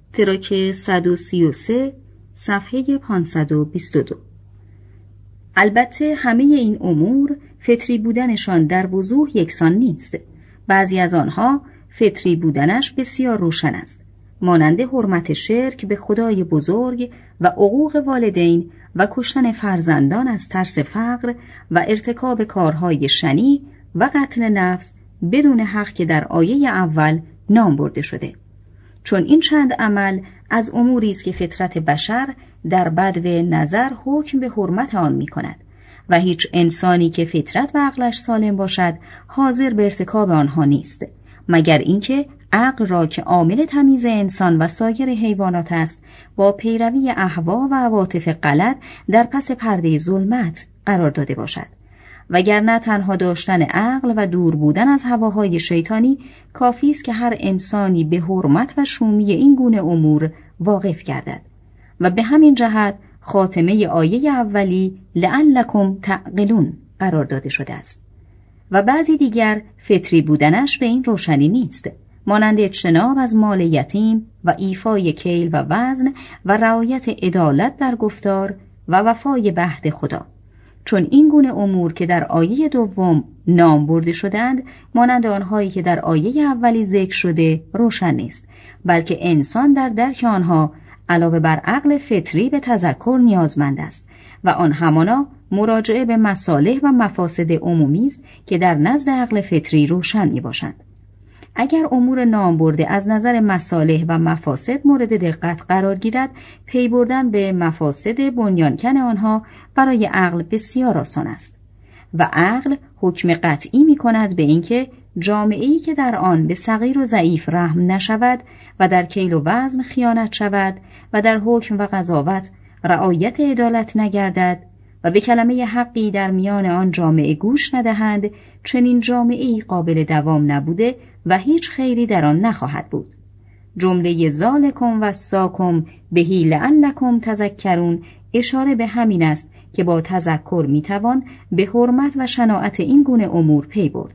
تراک 133 صفحه 522. البته همه این امور فطری بودنشان در وضوح یکسان نیست. بعضی از آنها فطری بودنش بسیار روشن است، مانند حرمت شرک به خدای بزرگ و عقوق والدین و کشتن فرزندان از ترس فقر و ارتکاب کارهای شنیع و قتل نفس بدون حق که در آیه اول نام برده شده. چون این چند عمل از اموری است که فطرت بشر در بدو نظر حکم به حرمت آن می کند و هیچ انسانی که فطرت و عقلش سالم باشد حاضر به ارتکاب آنها نیست، مگر اینکه عقل را که عامل تمیز انسان و سایر حیوانات است با پیروی اهوا و عواطف غلط در پس پرده ظلمت قرار داده باشد. وگرنه تنها داشتن عقل و دور بودن از هواهای شیطانی کافی است که هر انسانی به حرمت و شومی این گونه امور واقف گردد و به همین جهت خاتمه آیه اولی لعلکم تعقلون قرار داده شده است. و بعضی دیگر فطری بودنش به این روشنی نیست، مانند اجتناب از مال یتیم و ایفای کیل و وزن و رعایت عدالت در گفتار و وفای به عهد خدا. چون این گونه امور که در آیه دوم نام برده شدند مانند آنهایی که در آیه اولی ذکر شده روشن نیست، بلکه انسان در درک آنها علاوه بر عقل فطری به تذکر نیازمند است و آن همانا مراجعه به مصالح و مفاسد عمومی است که در نزد عقل فطری روشن می باشند. اگر امور نام برده از نظر مصالح و مفاسد مورد دقت قرار گیرد، پی بردن به مفاسد بنیانکن آنها برای عقل بسیار آسان است و عقل حکم قطعی می کند به اینکه جامعه‌ای که در آن به صغیر و ضعیف رحم نشود و در کیل و وزن خیانت شود و در حکم و قضاوت رعایت عدالت نگردد و به کلمه حقی در میان آن جامعه گوش ندهند، چنین جامعه‌ای قابل دوام نبوده و هیچ خیری در آن نخواهد بود. جمله ذالکم وصاکم بهی لعلکم تذکرون اشاره به همین است که با تذکر میتوان به حرمت و شناعت این گونه امور پی برد.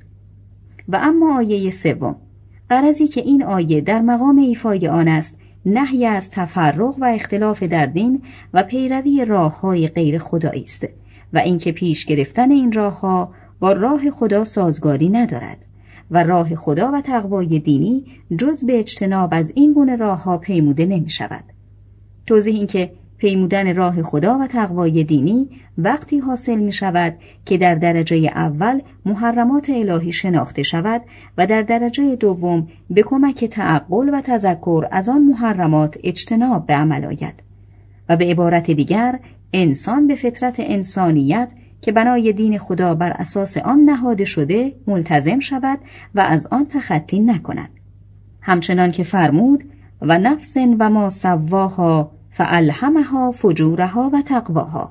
و اما آیه سوم، غرضی که این آیه در مقام ایفای آن است نهی از تفرق و اختلاف در دین و پیروی راه‌های غیر خدایی است و اینکه پیش گرفتن این راه‌ها با راه خدا سازگاری ندارد و راه خدا و تقوای دینی جز به اجتناب از این گونه راه‌ها پیموده نمی‌شود. توضیح این که پیمودن راه خدا و تقوای دینی وقتی حاصل می شود که در درجه اول محرمات الهی شناخته شود و در درجه دوم به کمک تعقل و تذکر از آن محرمات اجتناب به عمل آید و به عبارت دیگر انسان به فطرت انسانیت که بنای دین خدا بر اساس آن نهاده شده ملتزم شود و از آن تخطی نکند. همچنان که فرمود و نفس و ما سواها فالهمها فجورها و تقواها.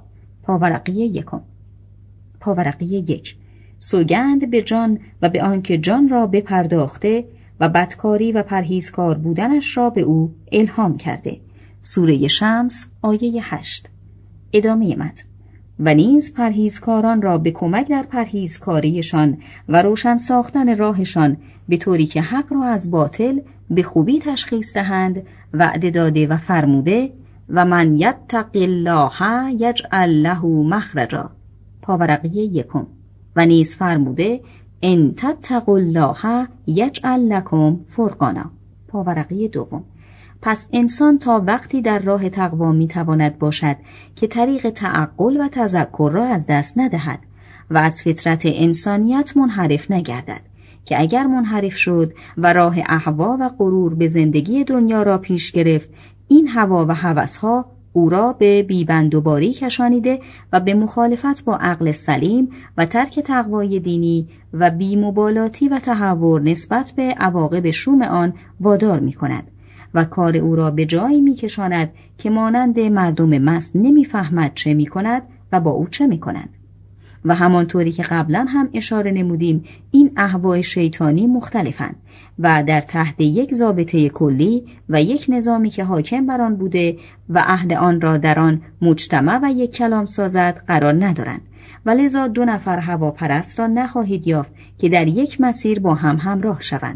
پاورقی 1. سوگند به جان و به آنکه جان را بپرداخته و بدکاری و پرهیزکار بودنش را به او الهام کرده. سوره شمس آیه 8. ادامه متن. و نیز پرهیزکاران را به کمک در پرهیزکاریشان و روشن ساختن راهشان به طوری که حق را از باطل به خوبی تشخیص دهند وعده داده و فرموده و من یتق الله یجعل له مخرجا. پاورقی 1. و نیز فرموده ان تتقوا الله یجعل لکم فرقانا. پاورقی 2. پس انسان تا وقتی در راه تقوا میتواند باشد که طریق تعقل و تذکر را از دست ندهد و از فطرت انسانیت منحرف نگردد که اگر منحرف شد و راه اهوا و غرور به زندگی دنیا را پیش گرفت، این هوا و هوسها او را به بیبندوباری کشانیده و به مخالفت با عقل سلیم و ترک تقوای دینی و بی‌مبالاتی و تهور نسبت به عواقب شوم آن وادار می کند و کار او را به جایی می کشاند که مانند مردم مست نمی فهمد چه می کند و با او چه می کند. و همانطوری که قبلا هم اشاره نمودیم این اهواء شیطانی مختلفند و در تحت یک ضابطه کلی و یک نظامی که حاکم بر آن بوده و عهد آن را در آن مجتمع و یک کلام سازد قرار ندارند و لذا 2 نفر هواپرست را نخواهید یافت که در یک مسیر با هم همراه شوند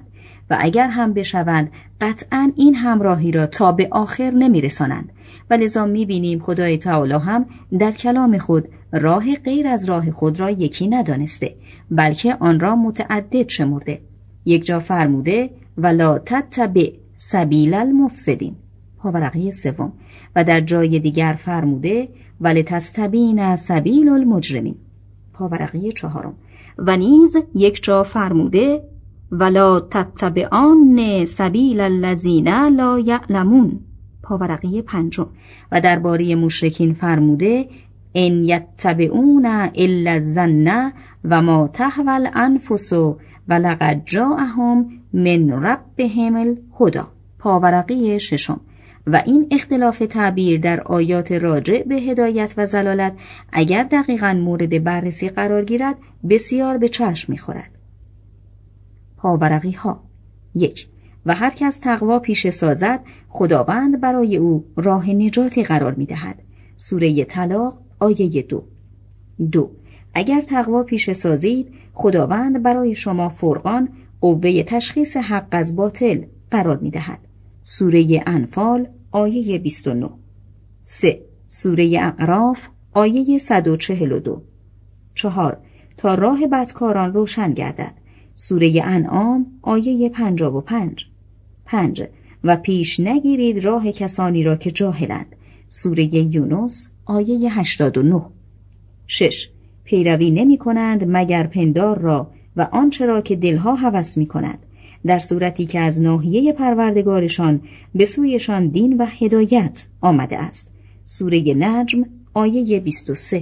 و اگر هم بشوند قطعاً این همراهی را تا به آخر نمی‌رسانند. و لذا می‌بینیم خدای تعالی هم در کلام خود راه غیر از راه خود را یکی ندانسته، بلکه آن را متعدد شمرده. یک جا فرموده ولا تتبع سبیل المفسدین، پاورقی سوم، و در جای دیگر فرموده ولتستبین سبیل المجرمین، پاورقی چهارم، و نیز یک جا فرموده ولا تتبعان سبیل الذین لا یعلمون، پاورقی پنجم، و درباره مشرکین فرموده ان یتبعون الا الظن و ما تهوی الانفس ولقد جاءهم من ربهم الهدی، پاورقی ششم. و این اختلاف تعبیر در آیات راجع به هدایت و ضلالت اگر دقیقاً مورد بررسی قرار گیرد بسیار به چشم می‌خورد. پاورقی ها: 1. و هر کس تقوا پیشه سازد خداوند برای او راه نجاتی قرار می‌دهد. سوره طلاق آیه 2. 2. اگر تقوا پیشه سازید خداوند برای شما فرقان، قوه تشخیص حق از باطل قرار می‌دهد. سوره انفال آیه 29. 3. سوره اعراف آیه 142. 4. تا راه بدکاران روشن گردد. سوره انعام آیه 55. 5. و پیش نگیرید راه کسانی را که جاهلند. سوره یونس آیه 89. 6. پیروی نمی کنند مگر پندار را و آنچه را که دلها هوس می کند، در صورتی که از ناحیه پروردگارشان به سویشان دین و هدایت آمده است. سوره نجم آیه 23.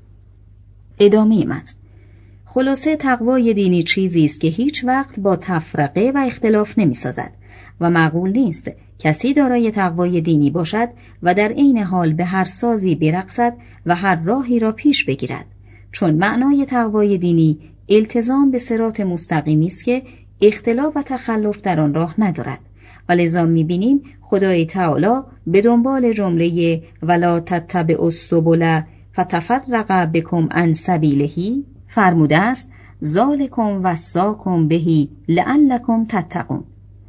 ادامه متن. خلاصه تقوای دینی چیزی است که هیچ وقت با تفرقه و اختلاف نمی سازد و معقول نیست کسی دارای تقوای دینی باشد و در عین حال به هر سازی برقصد و هر راهی را پیش بگیرد، چون معنای تقوای دینی التزام به صراط مستقیمی است که اختلاف و تخلف در آن راه ندارد. و لذا می‌بینیم خدای تعالی به دنبال جمله ولا تتبعوا السبل فتفرق بکم عن سبیله فرموده است ذالکم وصاکم به لعلکم تتقون.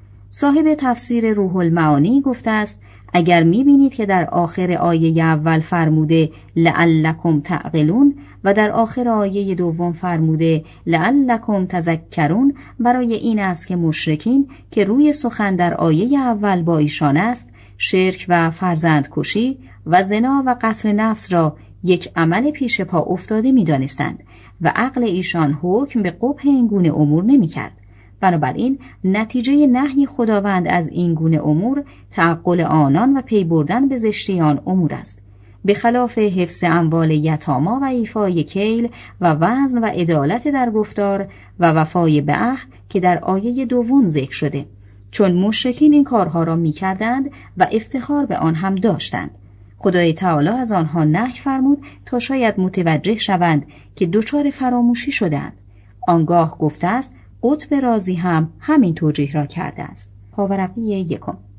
صاحب تفسیر روح المعانی گفته است اگر می‌بینید که در آخر آیه اول فرموده لعلکم تعقلون و در آخر آیه دوم فرموده لعلکم تذکرون، برای این است که مشرکین که روی سخن در آیه اول با ایشان است شرک و فرزندکشی و زنا و قتل نفس را یک عمل پیش پا افتاده می‌دانستند و عقل ایشان حکم به قبح این گونه امور نمی‌کرد. بنابراین نتیجه نهی خداوند از این گونه امور تعقل آنان و پی بردن به زشتی آن امور است، به خلاف حفظ اموال یتاما و ایفای کیل و وزن و عدالت در گفتار و وفای به عهد که در آیه دوم ذکر شده، چون مشرکین این کارها را می‌کردند و افتخار به آن هم داشتند. خدای تعالی از آنها نهی فرمود تا شاید متوجه شوند که دچار فراموشی شدند. آنگاه گفته است قطب رازی هم همین توجیه را کرده است. پاورقی 1.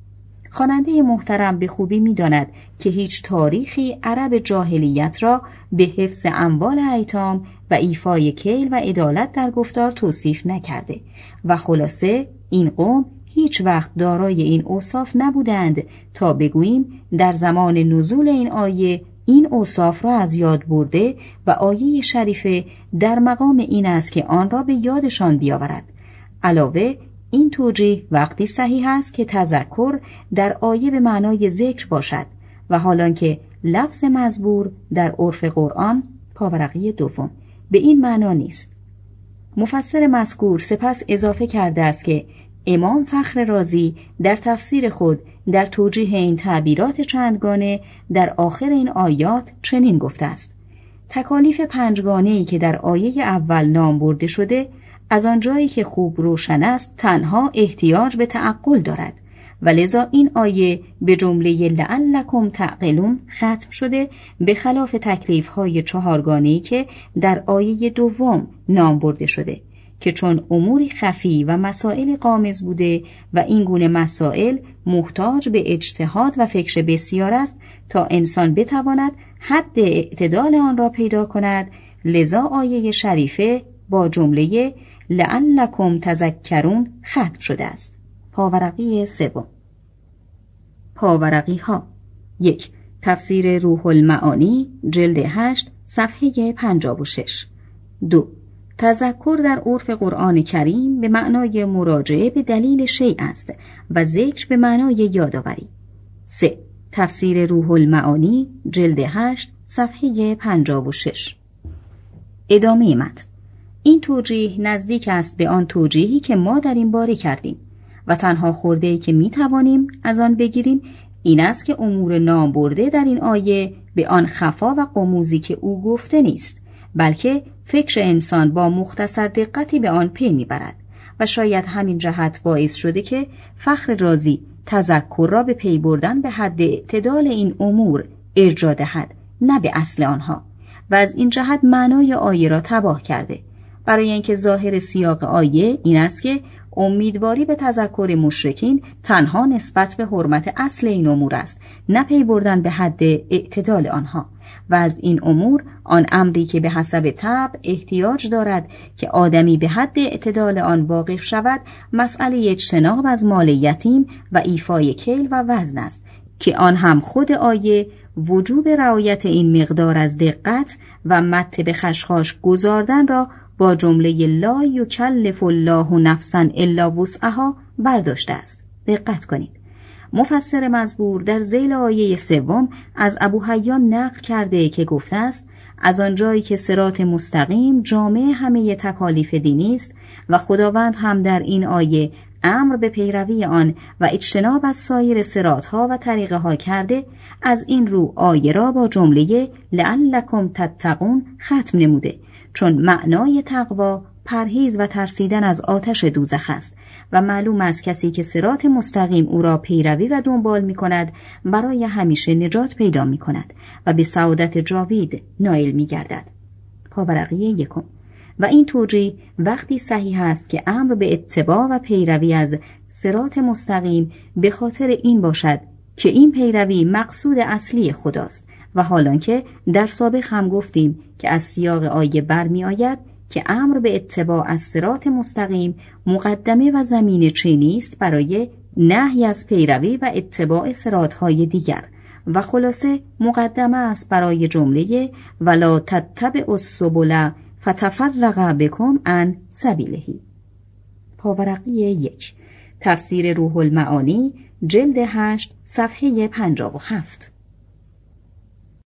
خواننده محترم به خوبی می‌داند که هیچ تاریخی عرب جاهلیت را به حفظ اموال ایتام و ایفای کیل و عدالت در گفتار توصیف نکرده و خلاصه این قوم هیچ وقت دارای این اوصاف نبودند تا بگوییم در زمان نزول این آیه این اوصاف را از یاد برده و آیه شریفه در مقام این است که آن را به یادشان بیاورد. علاوه این توجیه وقتی صحیح است که تذکر در آیه به معنای ذکر باشد و حالان که لفظ مزبور در عرف قرآن پاورقی 2 به این معنا نیست. مفسر مذکور سپس اضافه کرده است که امام فخر رازی در تفسیر خود در توجیه این تعبیرات چندگانه در آخر این آیات چنین گفته است: تکالیف 5 گانه‌ای که در آیه اول نام برده شده از آنجایی که خوب روشن است تنها احتیاج به تعقل دارد و لذا این آیه به جمله لعلکم تعقلون ختم شده، به خلاف تکلیف‌های 4 گانه‌ای که در آیه دوم نام برده شده که چون اموری خفی و مسائل غامض بوده و این گونه مسائل محتاج به اجتهاد و فکر بسیار است تا انسان بتواند حد اعتدال آن را پیدا کند، لذا آیه شریفه با جمله لعلکم تذکرون ختم شده است. پاورقی سوم. پاورقی ها: 1. تفسیر روح المعانی جلد 8 صفحه 56. 2. تذکر در عرف قرآن کریم به معنای مراجعه به دلیل شیء است و ذکر به معنای یادآوری. 3. تفسیر روح المعانی جلد 8 صفحه 56. ادامه متن. این توجیه نزدیک است به آن توجیهی که ما در این باره کردیم و تنها خورده‌ای که می توانیم از آن بگیریم این است که امور نام برده در این آیه به آن خفا و غموزی که او گفته نیست، بلکه فکر انسان با مختصر دقتی به آن پی میبرد و شاید همین جهت باعث شده که فخر رازی تذکر را به پی بردن به حد اعتدال این امور ارجاع دهد، نه به اصل آنها، و از این جهت معنای آیه را تباه کرده، برای اینکه ظاهر سیاق آیه این است که امیدواری به تذکر مشرکین تنها نسبت به حرمت اصل این امور است، نه پی بردن به حد اعتدال آنها، و از این امور آن امری که به حسب طبع احتیاج دارد که آدمی به حد اعتدال آن واقف شود، مسئله اجتناب از مال یتیم و ایفای کیل و وزن است که آن هم خود آیه وجوب رعایت این مقدار از دقت و مت به خشخاش گذاردن را با جمله لا یکلف الله نفسا الا وسعها برداشته است. دقت کنید. مفسر مزبور در ذیل آیه 3 از ابوحیان نقل کرده که گفته است از آنجایی که صراط مستقیم جامع همه تکالیف دینی است و خداوند هم در این آیه امر به پیروی آن و اجتناب از سایر صراطها و طریقه ها کرده، از این رو آیه را با جمله لعلکم تتقون ختم نموده، چون معنای تقوا پرهیز و ترسیدن از آتش دوزخ است و معلوم است کسی که صراط مستقیم او را پیروی و دنبال می کند برای همیشه نجات پیدا می کند و به سعادت جاوید نائل می گردد. پاورقی 1. و این توجیه وقتی صحیح است که امر به اتباع و پیروی از صراط مستقیم به خاطر این باشد که این پیروی مقصود اصلی خداست و حالان که در سابق هم گفتیم که از سیاق آیه برمی آید که امر به اتباع از صراط مستقیم مقدمه و زمینه چینی است برای نهی از پیروی و اتباع صراطهای دیگر و خلاصه مقدمه است برای جمله ولا تتبعوا السبل فتفرق بکم عن سبیله. پاورقی 1. تفسیر روح المعانی جلد 8 صفحه 57.